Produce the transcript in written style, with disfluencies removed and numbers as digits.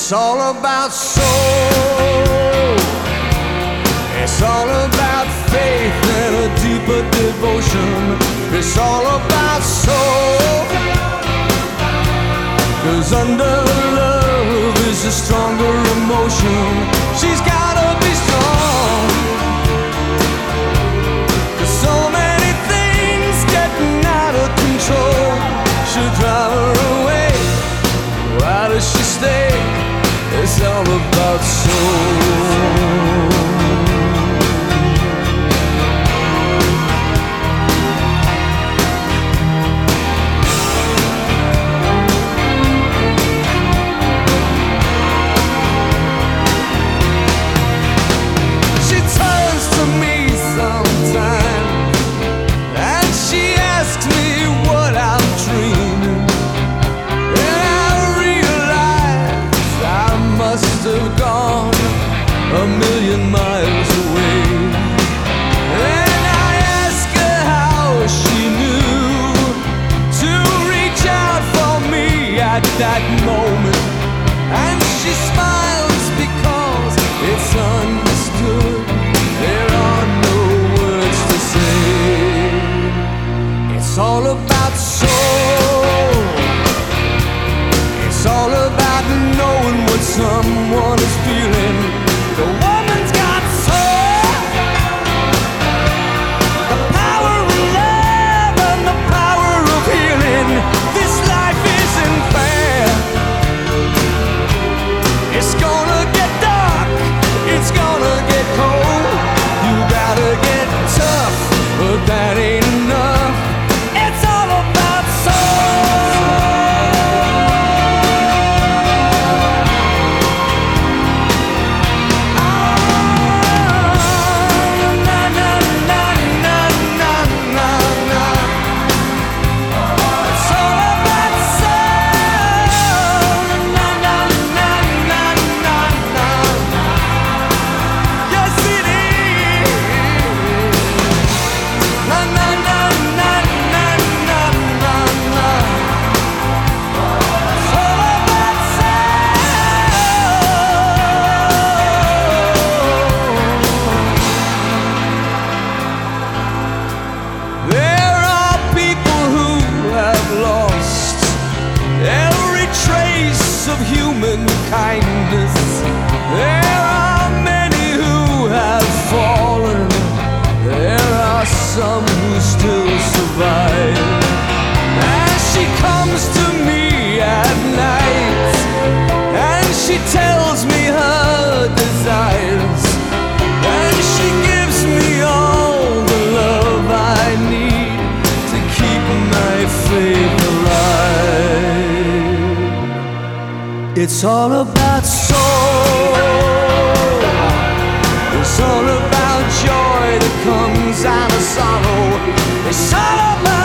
It's all about soul. It's all about faith and a deeper devotion. It's all about soul. 'Cause under love is a stronger emotion. She's gotta be strong. 'Cause so many things getting out of control should drive her away. Why does she stay? It's all about soul. Miles away, and I ask her how she knew to reach out for me at that moment, and she smiles because it's understood. There are no words to say. It's all about soul. It's all about knowing what someone is feeling. The woman's got soul, the power of love and the power of healing. This life isn't fair. It's gonna get dark, it's gonna get cold. You gotta get tough, but that ain't enough. It's all about soul. Kindness. There are many who have fallen. There are some who still survive. And she comes to me at night, and she tells me her desires, and she gives me all the love I need to keep my faith alive. It's all about soul. It's all about joy that comes out of sorrow. It's all about